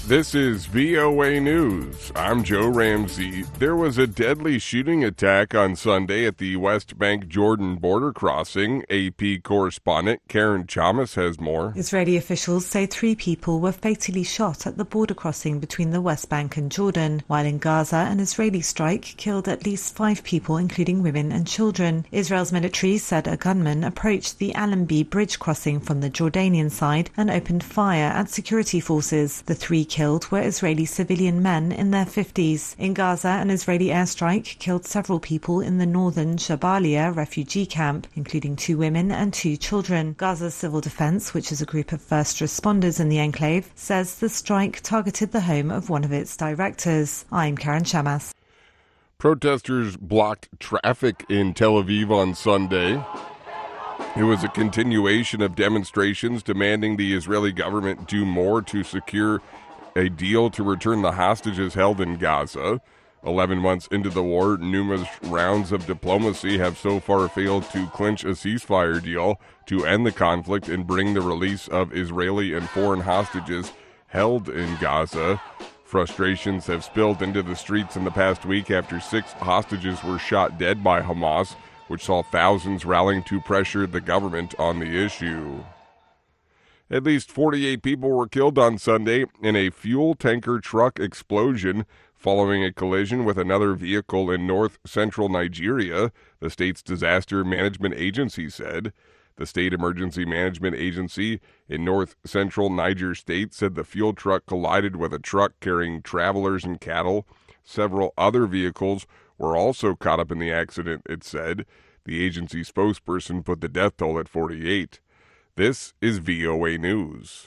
This is VOA News. I'm Joe Ramsey. There was a deadly shooting attack on Sunday at the West Bank Jordan border crossing. AP correspondent Karen Chamas has more. Israeli officials say 3 people were fatally shot at the border crossing between the West Bank and Jordan, while in Gaza, an Israeli strike killed at least 5 people, including women and children. Israel's military said a gunman approached the Allenby bridge crossing from the Jordanian side and opened fire at security forces. The 3 killed were Israeli civilian men in their 50s. In Gaza, an Israeli airstrike killed several people in the northern Jabalia refugee camp, including 2 women and 2 children. Gaza's civil defense, which is a group of first responders in the enclave, says the strike targeted the home of one of its directors. I'm Karen Chamas. Protesters blocked traffic in Tel Aviv on Sunday. It was a continuation of demonstrations demanding the Israeli government do more to secure a deal to return the hostages held in Gaza. 11 months into the war, numerous rounds of diplomacy have so far failed to clinch a ceasefire deal to end the conflict and bring the release of Israeli and foreign hostages held in Gaza. Frustrations have spilled into the streets in the past week after 6 hostages were shot dead by Hamas, which saw thousands rallying to pressure the government on the issue. At least 48 people were killed on Sunday in a fuel tanker truck explosion following a collision with another vehicle in north-central Nigeria, the state's disaster management agency said. The State Emergency Management Agency in north-central Niger State said the fuel truck collided with a truck carrying travelers and cattle. Several other vehicles were also caught up in the accident, it said. The agency spokesperson put the death toll at 48. This is VOA News.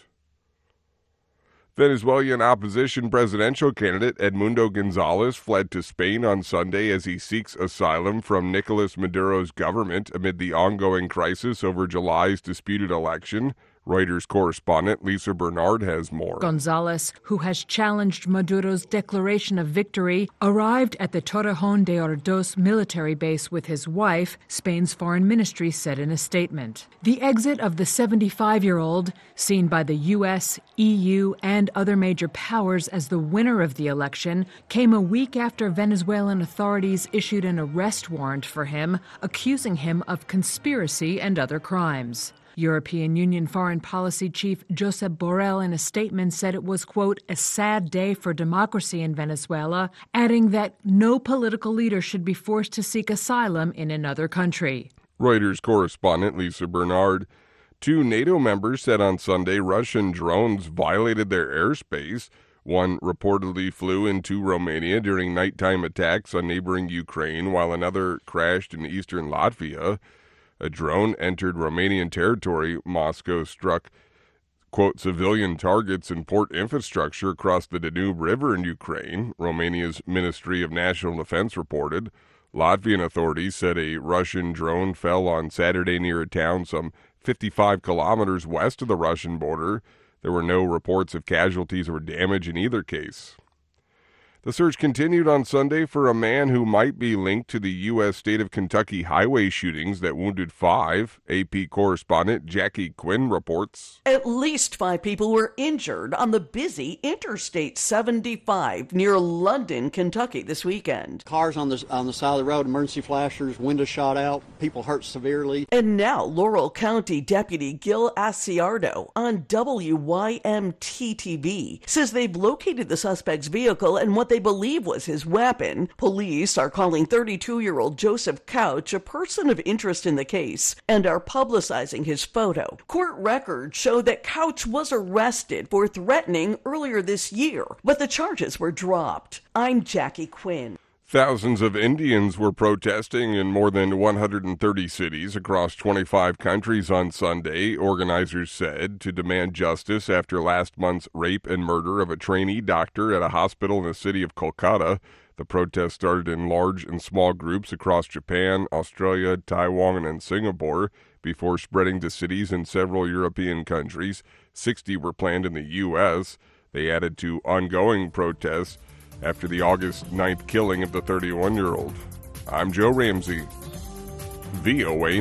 Venezuelan opposition presidential candidate Edmundo Gonzalez fled to Spain on Sunday as he seeks asylum from Nicolas Maduro's government amid the ongoing crisis over July's disputed election. Reuters correspondent Lisa Bernard has more. Gonzalez, who has challenged Maduro's declaration of victory, arrived at the Torrejón de Ardoz military base with his wife, Spain's foreign ministry said in a statement. The exit of the 75-year-old, seen by the U.S., EU, and other major powers as the winner of the election, came a week after Venezuelan authorities issued an arrest warrant for him, accusing him of conspiracy and other crimes. European Union Foreign Policy Chief Josep Borrell in a statement said it was, quote, a sad day for democracy in Venezuela, adding that no political leader should be forced to seek asylum in another country. Reuters correspondent Lisa Bernard. 2 NATO members said on Sunday Russian drones violated their airspace. One reportedly flew into Romania during nighttime attacks on neighboring Ukraine, while another crashed in eastern Latvia. A drone entered Romanian territory. Moscow struck, quote, civilian targets and port infrastructure across the Danube River in Ukraine, Romania's Ministry of National Defense reported. Latvian authorities said a Russian drone fell on Saturday near a town some 55 kilometers west of the Russian border. There were no reports of casualties or damage in either case. The search continued on Sunday for a man who might be linked to the U.S. state of Kentucky highway shootings that wounded 5. AP correspondent Jackie Quinn reports. At least 5 people were injured on the busy Interstate 75 near London, Kentucky this weekend. Cars on the side of the road, emergency flashers, windows shot out, people hurt severely. And now Laurel County Deputy Gil Asiardo on WYMT-TV says they've located the suspect's vehicle and what they believe was his weapon. Police are calling 32-year-old Joseph Couch a person of interest in the case and are publicizing his photo. Court records show that Couch was arrested for threatening earlier this year, but the charges were dropped. I'm Jackie Quinn. Thousands of Indians were protesting in more than 130 cities across 25 countries on Sunday, organizers said, to demand justice after last month's rape and murder of a trainee doctor at a hospital in the city of Kolkata. The protest started in large and small groups across Japan, Australia, Taiwan, and Singapore before spreading to cities in several European countries. 60 were planned in the U.S. They added to ongoing protests after the August 9th killing of the 31-year-old. I'm Joe Ramsey, VOA